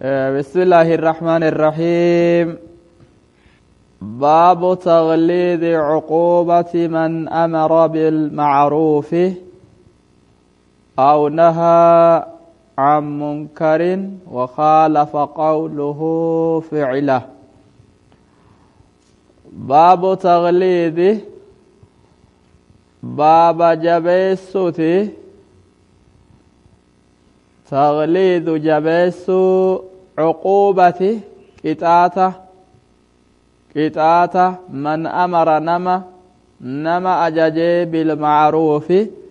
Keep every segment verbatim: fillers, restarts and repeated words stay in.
بسم الله الرحمن الرحيم. باب تغليظ عقوبة من أمر بالمعروف أو نهى عن منكر وخالف قوله فعله. باب تغليظ باب جبيسوتي تغليظ جبيس عقوبة قطعة قطعة من أمر نما نما أججي بالمعروف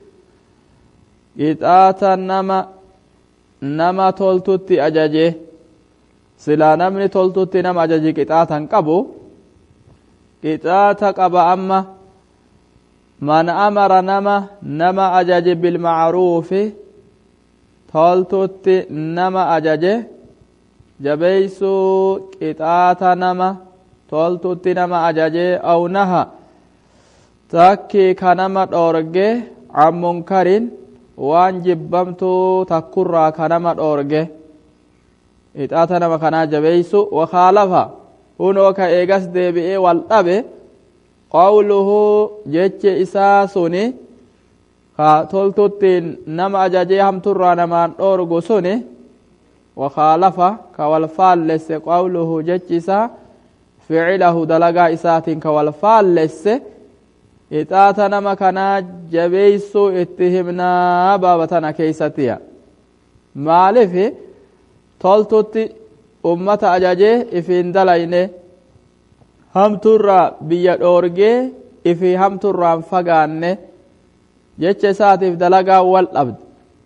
قطعة نما نما تلتت أججي سلا نمني تلتت نما أججي قطعة قبو قطعة قبا أما من أمر نما نما أججي بالمعروف toltutti nama ajaje jabeeysuu qixaata nama toltutti nama ajaje aw naha takkii ka nama dhoorge an munkarin waan jibbamtuu takkurraa ka nama dhoorge qixaata nama kanaa jabeeysu wakaalafa hunoo ka eegas deebi'ee wal dhabe qawluhu jeche isaa suni ka toltuttiin nama ajajee hamturraa namaan dhoorgu suni wakaalafa ka wal faallesse qawluhu jechi isaa ficilahu dalagaa isaatiin ka wal faallesse qixaata nama kanaa jabeeysuu itti himnaa baaba tana keeysattiya. Maalif toltutti ummata ajajee ifiin dalayne hamturraa biyya dhoorgee ifii hamturraan fagaanne jecha isaatiif dalagaa wal dhabde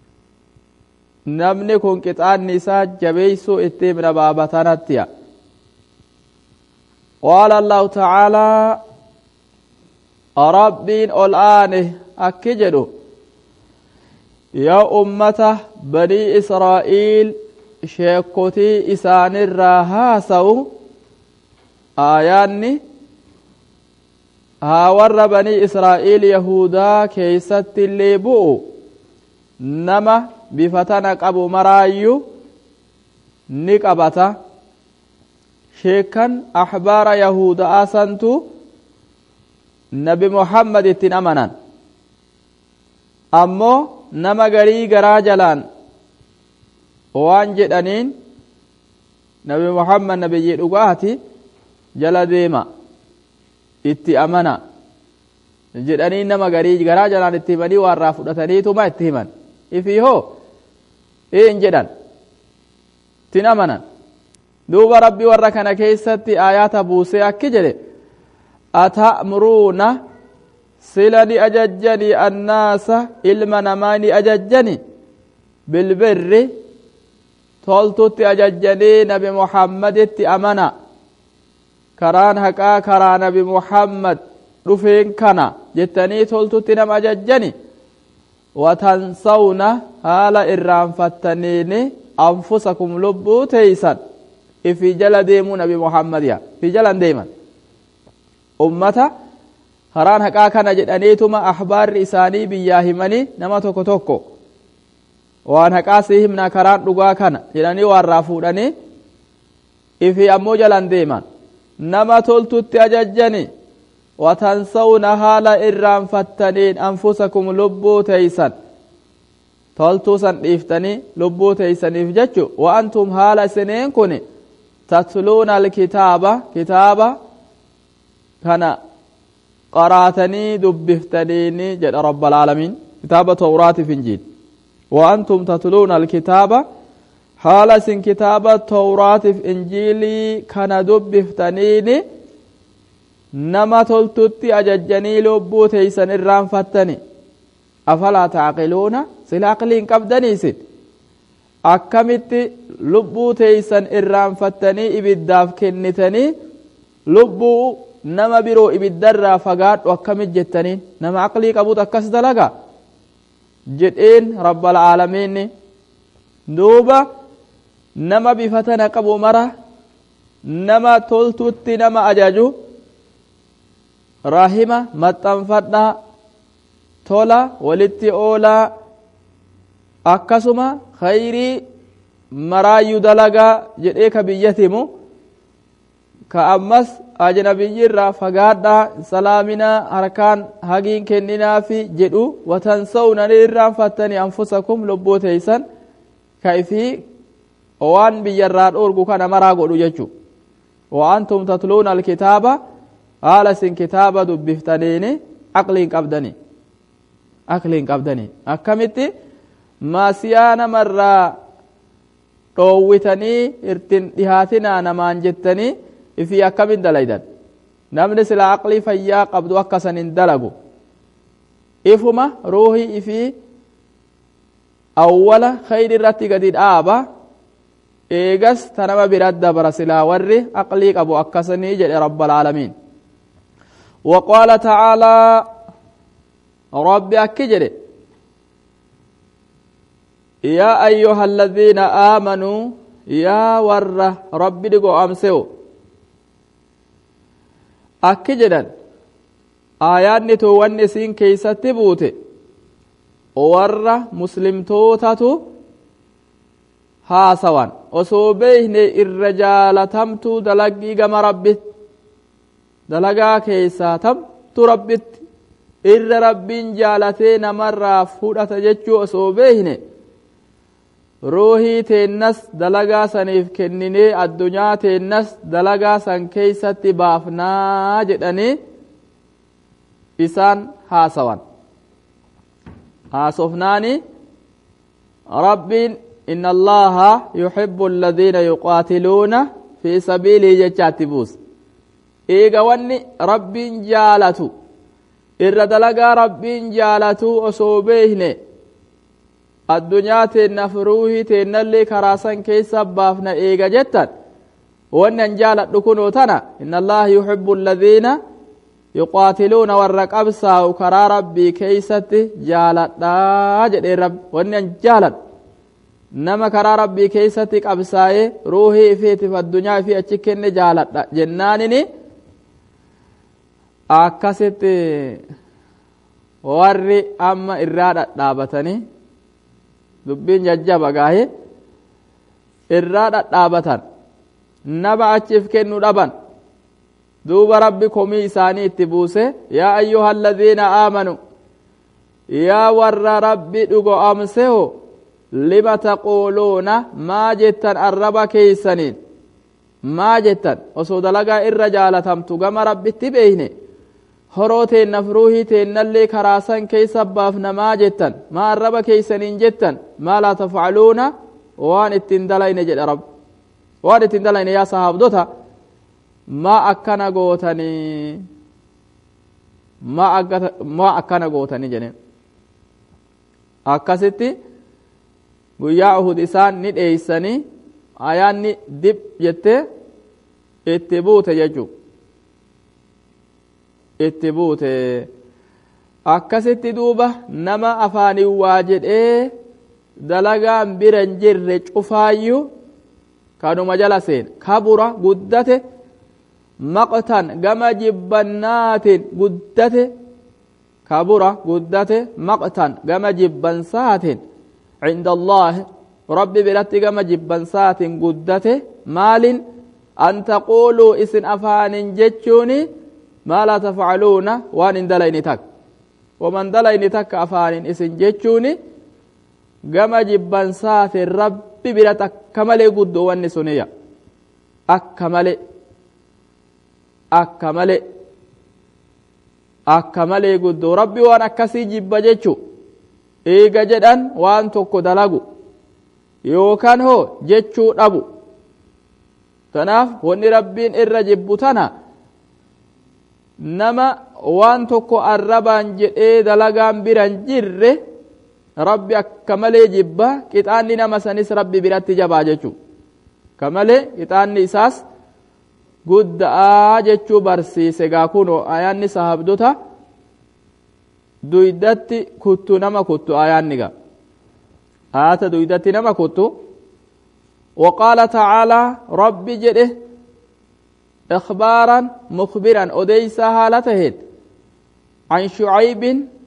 namni kun qixaanni isaa jabeeysuu itti himna baaba tanattiya. qaala allahu tacaalaa rabbiin ol aane akki jedhu yaa ummata banii israa'iil sheekotii isaanirraa haasawu aayaanni haa warra banii israa'iil yahudaa keeysatti illee bu'u nama bifatana qabu maraayyuu ni qabata. sheekan ahbaara yahudaa santu nabi muhammad ittiin amanan ammoo nama garii garaa jalaan waan jedhaniin nabi muhammad nabiyyii dhugaati jala deema itti amana jedhanii nama garii garaa jalaan itti himanii warraa fudhataniituma itti himan ifii hoo een jedhan ittiin amanan. duuba rabbi warra kana keessatti aayaata buusee akki jedhe ata'muruuna sila ni ajajjani annaasa ilma namaa ni ajajjani bilbirri toltutti ajajjanii nabi muhammaditti amana karaan haqaa karaa nabi muhammad dhufeen kana jettanii toltutti nama ajajjani watansawna haala irraanfattaniini anfusakum lubbuu teeysan ifi jala deemuu nabi muhammadiya fi jalan deeman ummata karaan haqaa kana jedhaniituma ahbaarri isaanii biyyaa himanii nama tokko tokko waan haqaa sii himna karaan dhugaa kana jedhanii warraa fuudhanii ifi ammoo jalan deeman nama toltutti ajajjani watansawna haala irraanfattaniin anfusakum lubbuu teeysan toltuu san dhiiftanii lubbuu teeysaniif jechu wa antum haala isineen kun tatluuna alkitaaba kitaaba kana qaraatanii dubbiftaniini jedha rabbal aalamiin kitaaba tawraatiif injiil wa antum tatluuna alkitaaba haala isin kitaaba tawraatiif injiilii kana dubbiftaniini nama toltutti ajajjanii lubbuu teeysan irraanfattani afalaa taaqiluuna sila aqliin qabdaniisin akkamitti lubbuu teeysan irraanfattanii ibiddaaf kennitanii lubbuu nama biroo ibiddarraa fagaadhu akkamit jettaniin nama aqlii qabut akkas dalaga jedheen rabbal aalamiin. duuba nama bifatana qabu mara nama toltutti nama ajaju rahima maxxanfadhaa tola walitti oolaa akkasuma khayrii maraayyuu dalagaa jedhee ka biyyatimu ka ammas ajnabiyyirraa fagaadhaa salaaminaa harkaan hagiin kenninaafi jedhu watansawna irraanfattanii anfusakum lubbuu teeysan ka ifii waan biyyarraa dhoorgu kana maraa godhu jechu wa antum tatluuna alkitaaba haala isin kitaaba dubbiftaniini aqliin qabdanii aqliin qabdanii akkamitti maasiyaa namarraa dhoowwitanii irtin dhihaatinaa namaan jettanii ifii akkamin dalaydan namni sila aqlii fayyaa qabdu akkasan hin dalagu ifuma ruuhii ifii awwala khayri irratti gadi dhaaba eegas tanama birat dabara silaa warri aqlii qabu akkasanii jedhe rabbal aalamiin وقال تعالى ربي أكجر يا أيها الذين آمنوا يا ور ربي دقو أمسيو أكجر آيات نتو والنسين كيسة تبوت ور مسلم توتاتو هاسوان وصوبيهن الرجال تمتو دلقي قم ربي dalagaa keessaa tamtu rabbitti irra rabbiin jaalatee namarraa fudhata jechuu osoo beekne ruuhii teennas dalagaa saniif kenninee addunyaa teennas dalagaa san keeysatti baafnaa jedhanii isaan haasawan haasofnaani rabbiin inna allaha yuhibbu alladhiina yuqaatiluuna fi sabiilihi jechaatti buusa eega wanni rabbiin jaalatu irra dalagaa rabbiin jaalatu osoo beekne addunyaa teennaaf ruuhii teennallee karaa san keessa baafna eega jettan wanni an jaaladhu kunoo tana inna allaha yuhibbu alladhiina yuqaatiluuna warra qabsaa'u karaa rabbii keeysatti jaaladhaa jedhee rabbi wanni an jaaladhu nama karaa rabbii keeysatti qabsaa'ee ruuhii ifiitiif addunyaa ifii achi kenne jaaladha jennaanini akkasitti warri amma irraa dhadhaabatanii dubbiin jajjaba gaahe irraa dhadhaabatan nama achiif kennu dhaban duuba rabbi komii isaanii itti buuse yaa ayyuha alladhiina aamanu yaa warra rabbi dhugo amseho lima taquuluuna maa jettan arraba keeysaniin maa jettan osoo dalagaa irra jaalatamtu gama rabbitti beeyne horoo teennaf ruuhii teennallee karaa san keeysa baafna maa jettan maa arraba keeysaniin jettan maa laa tafcaluuna waan ittiin dalayne jedha rab waan ittiin dalayne yaa sahaabdota maa akkana gootanii maa akkana gootanii jedhen akkasitti guyyaa uhud isaan ni dheeysanii ayaanni dib jette itti buute jechuu itti buute akkasitti duuba nama afaaniin waa jedhee dalagaan bira hin jirre cufaayyuu kanuma jala seen kabura guddate maqtan gama jibbannaatiin guddate kabura guddate maqtan gama jibbansaatiin عند الله ربي براتي كما جبن سات قدته مال أن تقولوا إسن أفان جتشوني ما لا تفعلون وان دلين تك ومن دلين تك أفان إسن جتشوني كما جبن سات ربي براتك كمالي قد وان سنية أكمالي أكمالي أكمالي قد ربي وان أكسي جب جتشو eega jedhan waan tokko dalagu yookaan hoo jechuu dhabu tanaaf wanni rabbiin irra jibbu tana nama waan tokko arrabaan jedhee dalagaan biran jirre rabbi akka malee jibba qixaanni nama sanis rabbi biratti jabaa jechuu ka malee qixaanni isaas guddaa jechuu barsiise gaa kunoo ayaanni sahabdota duydatti kuttu nama kuttu ayaanniga ayata duydatti nama kuttu وقال تعالى ربي جده إخبارا مخبرا أديس هالتهن عن شعيب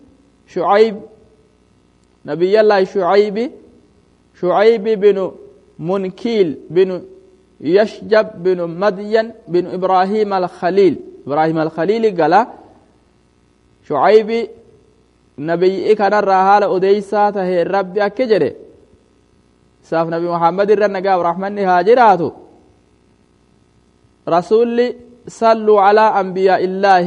شعيب نبي الله شعيب شعيب بن منكيل بن يشجب بن مدين بن إبراهيم الخليل إبراهيم الخليل قال شعيب نبي كان الرهال أديسا تهي الرب أكجره ساف نبي محمد الرنقاء ورحمن هاجراته رسول صلوا على أنبياء الله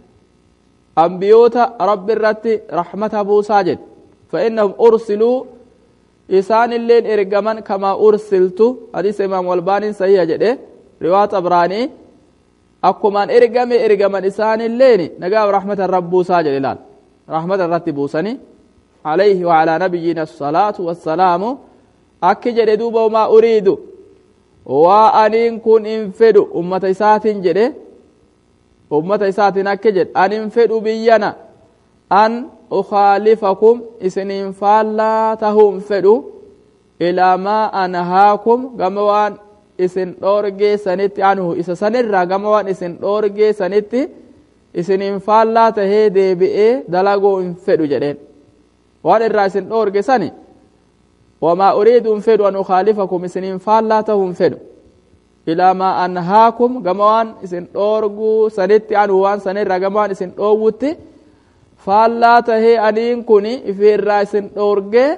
أنبيوتا رب الرت رحمة أبو ساجد فإنهم أرسلوا إسان اللين إرقمان كما أرسلت حديث إمام والباني صحيح جده رواية أبراني أكمان إرقامي إرقمان إسان اللين نقاب رحمة الرب ساجد الآن رحمة الرت بوسني عليه وعلى نبينا الصلاة والسلام أكي جده دوبا وما أريد وأنين كن انفدوا أمة إسات جده أمة إسات أكي جد أن انفدوا بينا أن أخالفكم إسنين فالا تهم فدو إلى ما أنهاكم غموان إسن دورجي سنتي عنه إسا سنرى غموان إسن دورجي سنتي إسنين فالا تهدي بإيه دلقو انفدو جدين وان الرأي إسن دورجي سني وما أريد انفدو أن أخالفكم إسنين فالا تهم فدو إلى ما أنهاكم غموان إسن دورجو سنتي عنه وان سنرى غموان إسن دووتي faallaa tahee aniin kun ifirraa isin dhoorgee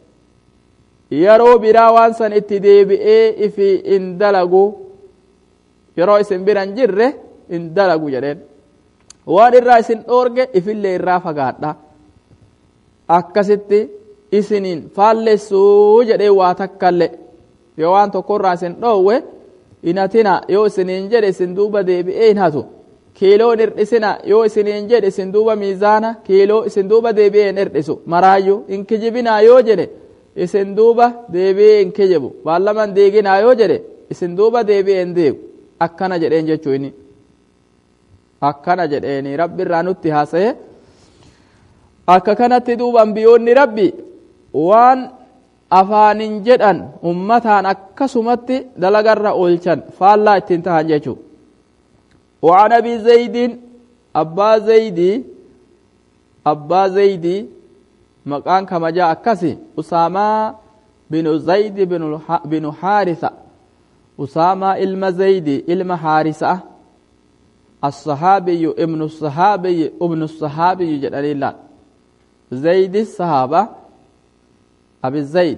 yeroo biraa waan san itti deebi'ee ifi in dalagu yeroo isin biran jirre in dalagu jedheen waan irraa isin dhoorge ifillee irraa fagaadha akkasitti isiniin faallessuu jedhee waa takkalle yoo waan tokkorraa isin dhoowwe inatina yoo isiniin jedhe isin duuba deebi'ee hin hatu kiiloo nirdhisina yoo isiniin jedhe isin duuba miizaana kiiloo isin duuba deebi'ee hin hir'isu maraayyuu in kijibinaa yoo jedhe isin duuba deebi'ee hin kijibu baallaman deeginaa yoo jedhe isin duuba deebi'ee hin deegu akkana jedheen jechuu inni akkana jedheeni rabbi irraa nutti haasa'e akka kanatti duuba ambiyoonni rabbi waan afaanin jedhan ummataan akkasumatti dalagarra oolchan faallaa ittiin tahan jechuu وعن أبي زيد أبا زيدي أبا زيدي مكان كما جاء كسي أسامة بن زيد بن بن حارثة أسامة إلما زيدي إلما حارثة الصحابي ابن الصحابي ابن الصحابي جلال الله زيد الصحابة أبي زيد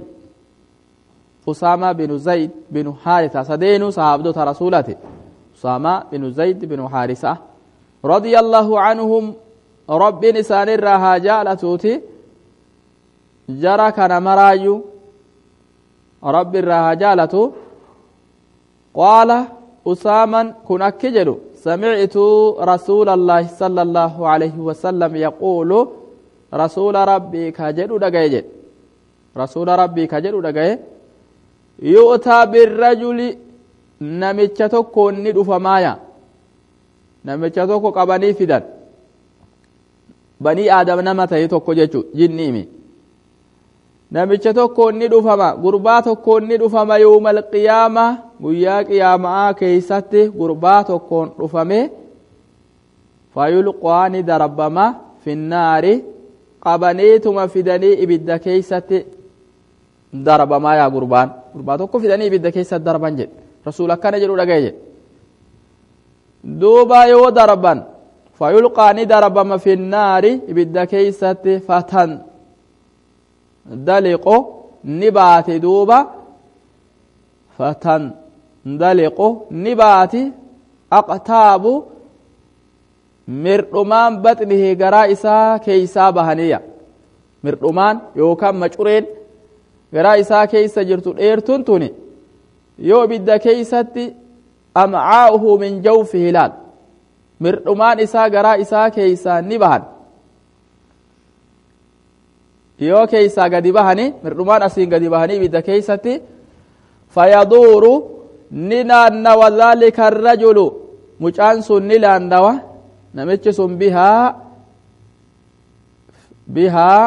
أسامة بن زيد بن حارثة سدينو صحابة رسولته أسامة بن زيد بن حارثة رضي الله عنهم رب نسان الرها جالتوتي جرى كان مرايو رب الرها جالتو قال أسامة كن أكجل سمعت رسول الله صلى الله عليه وسلم يقول رسول ربي كجل دقايج رسول ربي كجل دقايج يؤتى بالرجل namicha tokko ni dhufamaaya namicha tokko qabanii fidan banii aadam nama ta'e tokko jechu jinniimi namicha tokko ni dhufama gurbaa tokko ni dhufama yawmal qiyaama guyyaa qiyaamaa keessatti gurbaa tokkoon dhufame fayulqaani darabama finnaari qabaniituma fidanii ibidda keessatti darabamaaya gurbaan gurbaa tokko fidanii ibidda keessatti darban jedhe رسول كان جلو دغاي دوبا يو دربان فيلقى ندرب ما في النار بيد كيسه فتن دلقو نبات دوبا فتن دلقو نبات اقتاب مردمان بطنه غرائسا كيسا بهنيا مردمان يوكم مچورين غرائسا كيسا جرتو ديرتون توني yoo ibidda keeysatti amcaa'uhu min jawfihi laal mirdhumaan isaa garaa isaa keeysaa ni bahan yoo keeysaa gadi bahani mirdhumaan asiin gadi bahanii ibidda keeysatti fayaduuru ni naannawa dhaalika arrajulu mucaan sun ni laannawa namichi sun bihaa bihaa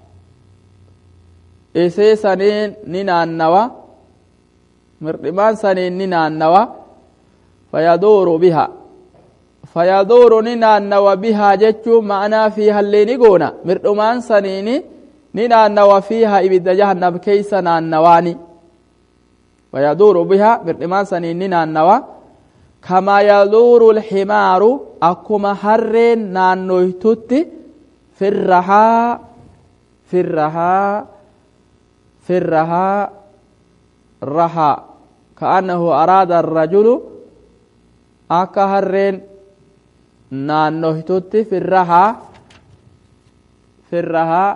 isee saniin ni naannawa mirdhimaan saniin ni naannawa fayaduuru biha fayaduuru ni naannawa bihaa jechuun ma'anaa fi hallee ni goona mirdhumaan saniini ni naannawa fiiha ibidda jahannam keeysa naannawaani فيدور بها برمان سنين النوى كما يدور الحمار أكما هرين نانويتوتي في الرحاء في الرحاء في الرحاء رحاء كأنه أراد الرجل أكا هرين نانويتوتي في الرحاء في الرحاء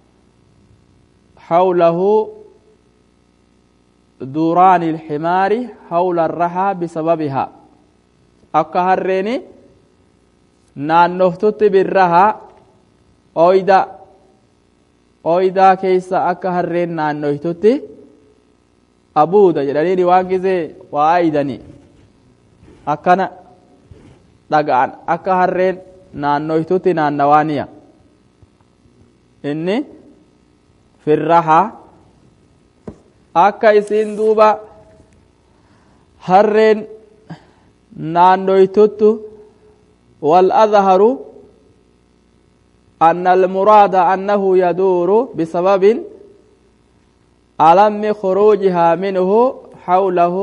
حوله دوران الحمار حول الرحى بسببها أكا هريني نانوهتت بالرحى أويدا أويدا كيسا أكا هرين نانوهتت أبودا جلاليني واقزي وآيدني أكنا لقان أكا هرين نانوهتت نانوانيا إني في الرحى akka isin duuba harreen naannoytuttu والأظهر أن المراد أنه يدور بسبب ألم خروجها منه حوله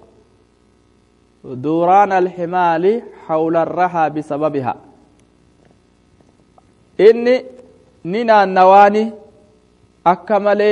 دوران الحمال حول الرحى بسببها إني ننا النواني أكملي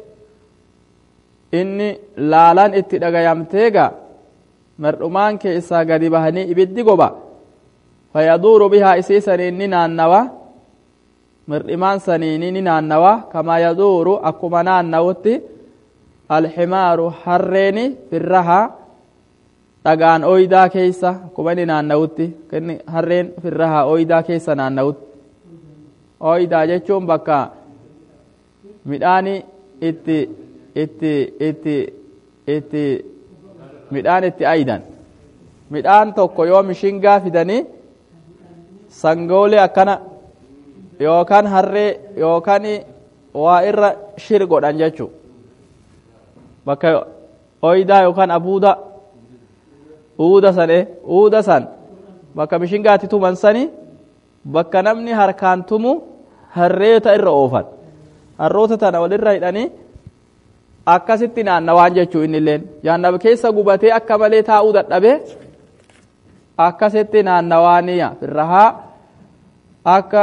inni laalaan itti dhagayamteega mardhumaan keessaa gadi bahanii ibiddi goba fayaduuru bihaa isii saniin ni naannawa mardhimaan saniini ni naannawa kamaa yaduuru akkuma naannawutti alximaaru harreeni firrahaa dhagaan ooydaa keeysa akkuma inni naannawutti kenni harreen firrahaa ooydaa keessa naannawutti ooydaa jechuun bakka midhaani itti itti itti itti midhaan itti aydan midhaan tokko yoo mishingaa fidanii sangoolee akkana yookaan harree yookaan waa irra shir godhan jechuu bakka ooydaa yookaan abuuda uuda sane uuda san bakka mishingaatti tuman sani bakka namni harkaan tumu harreeta irra oofan harroota tana walirra hidhanii akkasitti naannawaan jechuu innilleen jahannama keessa gubatee akka malee taa'uu dadhabe akkasitti naannawaaniya firrahaa akka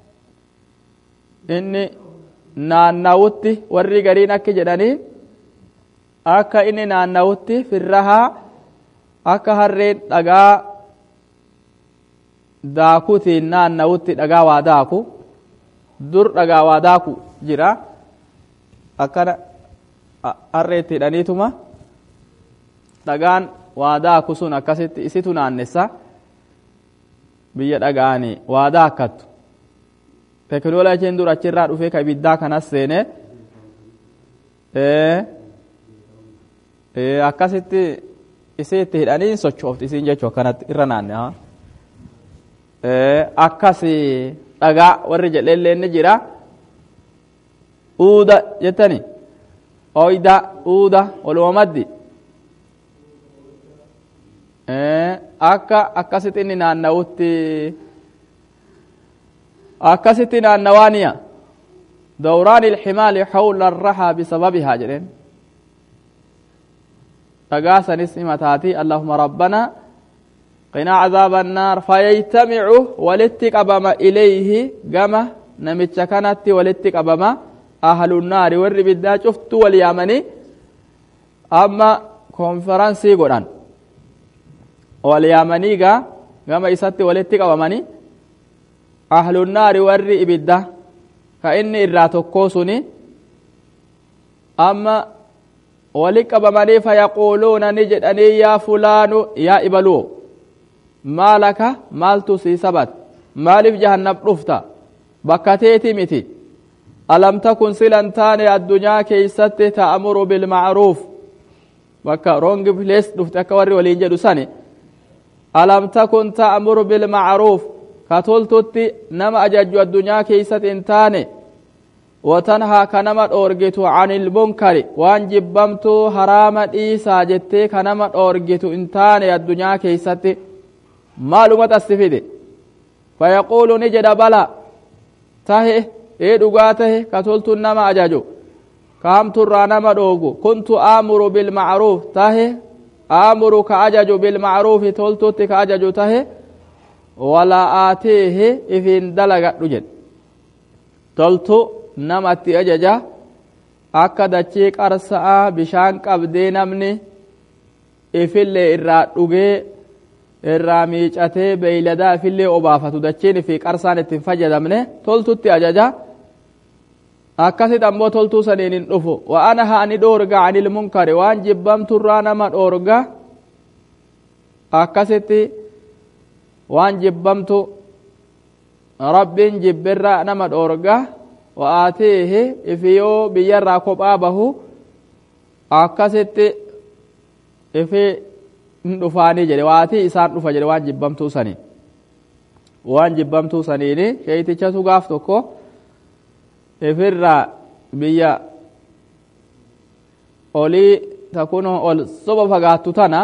inni naannawutti warri gariin akki jedhanii akka inni naannawutti firrahaa akka harreen dhagaa daakutiin naannawutti dhagaa waa daaku dur dhagaa waa daaku jira akkana harreetti hidhaniituma dhagaan waadaa kusun akkasitti isitu naannessa biyya dhagaani waadaa akkattu teknooloojiin dur achirraa dhufee ka ibiddaa kanas seene akkasitti isitti hidhanii sochoofti isin jechuu akkanatti irra naanne akkasi dhagaa warri jedhellee ni jira uuda jettani oyda uuda waluma maddi akka akkasitti inni naannawutti akkasitti naannawaaniya دوران الحمال حول الرحى بسببها جرين تقاسا اسم تاتي اللهم ربنا قنا عذاب النار فيجتمع ولتك أبما إليه قام نمتشكنت ولتك أبما أهل النار ورب الدا شفت واليامني أما كونفرنسي قران واليامني قا قام إسات ولتك أبماني أهل النار ورب الدا كأني إراتوكوسني أما ولك أبماني فيقولون نجد أني يا فلان يا إبلو ما لك مالتو سي سبت مالف جهنم رفتا بكتيتي متي ألم تكن سلنتان الدنيا كيست تأمر بالمعروف بكا رونج بليس رفتا كوري ولينجدو ساني ألم تكن تأمر بالمعروف كتولتوتي نما أججو الدنيا كيست انتاني وتنهى كنما أورجتو عن المنكر وان جبمتو حراما إيسا جتي كنما أورجتو انتاني الدنيا كيست معلومات استفيد فيقول نجد بلا تهي ايه دغاته كتولت نما اجاجو كام ترانا مدوغو كنت آمر بالمعروف تاهي آمر كأجج بالمعروف تولتو كأجج تاهي ولا آتيه إفين دلغت رجل تولتو نمت أججا أكد تشيك أرساء بشان قبدين أمني إفلي إراد رجي إراميج أتي بيلدا إفلي أبافة دچين في قرسان اتفجد أمني تولتو أججا akkasit ammoo toltuu saniin hin dhufu wa anaha ani dhoorga anil munkari waan jibbamtu irraa nama dhoorga akkasitti waan jibbamtu rabbiin jibbirraa nama dhoorga wa aatiihi ifi yoo biyyarraa kophaa bahu akkasitti ifi hin dhufaanii jedhe waatii isaan dhufa jedhe waan jibbamtuu saniin waan jibbamtuu saniini sheeytichatu gaaf tokko ifirraa biyya olii takuno ol soba fagaattu tana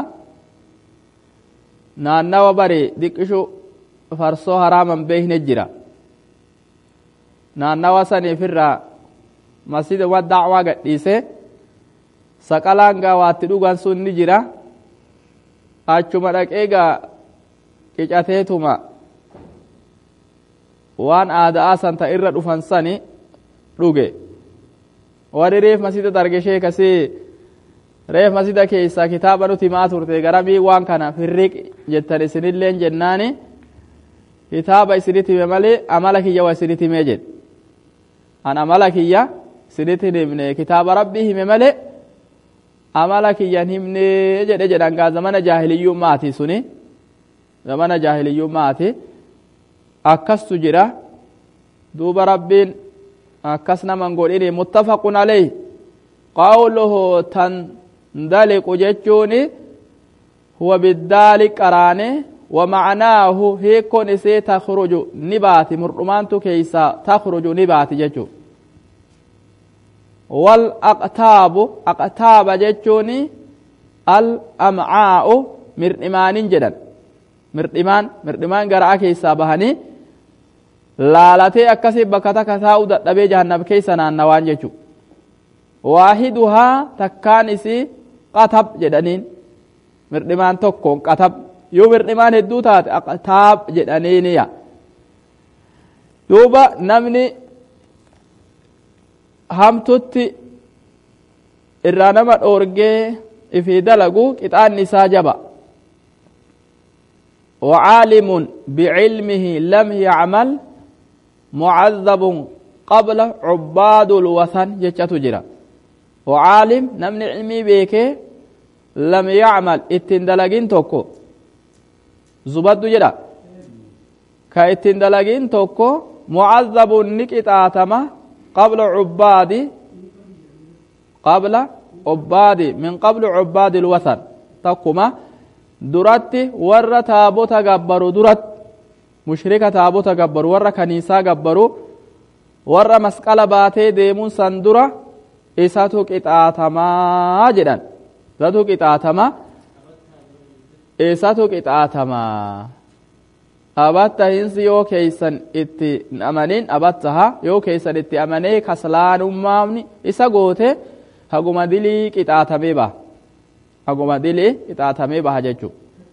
naannawa bari diqqishu farsoo haraaman beekne jira naannawa san ifirraa masjida wa dacwaa gadhiise saqalaan gaa waatti dhugan sun ni jira achuma dhaqeegaa qicateetuma waan aada'aa san ta irra dhufan sani dhuge warri reef masjida darge sheekasii reef masjida keessa kitaaba nuti maa turte garamii waan kana firriq jettan isinilleen jennaani kitaaba isinit hime malee amala kiyya wa isinit hime jed an amala kiyya isinit himne kitaaba rabbii hime malee amala kiyyan himne jedhe jedhan gaa zamana jaahiliyyummaati suni zamana jaahiliyyummaati akkastu jira duuba rabbiin akkas naman godhini muttafaqun alayhi qawluhu tandaliqu jechuuni huwa biddaali qaraane wa macnaahu hiikkoon isii takhruju ni baati murdhumaantu keeysa takhruju ni baati jechu wal aqtaabu aqtaaba jechuuni al amcaa'u mirdhimaanin jedhan mirdhimaan mirdhimaan garaa keeysaa bahanii laalatee akkasii bakka takka taa'u dadhabee jahannam keessa naannawaan jechu waahiduhaa takkaan isii qatab jedhaniin mirdhimaan tokkoon qatab yoo mirdhimaan hedduu taate aqtaab jedhaniiniya duuba namni hamtutti irraa nama dhoorgee ifii dalagu qixaanni isaa jaba وعالم بعلمه لم يعمل معذب قبل عباد الوثن جتشتو جرا وعالم نمن علمي بيك لم يعمل اتندلقين توكو زبد جرا كاتندلقين توكو معذب نكتاتما قبل عباد قبل عباد من قبل عباد الوثن تقوما درات ور تابوت غبرو درات mushrika taabota gabbaru warra kaniisaa gabbaru warra masqala baatee deemuun san dura isatu qixaatamaa jedhan isatu qixaatamaa isatu qixaatamaa abatta hinsi yoo keeysan itti amanin abattaha yoo keeysan itti amanee kaslaanummaamni isa goote haguma dilii qixaatamee baha haguma dilii qixaatamee baha jechuu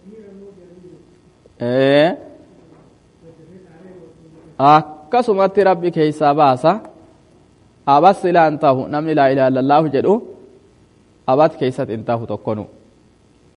ee akkasumatti rabbi keeysaa baasa abas silaa hin tahu namni laa ilaaha illallaahu jedhu abat keeysat hin tahu tokkonu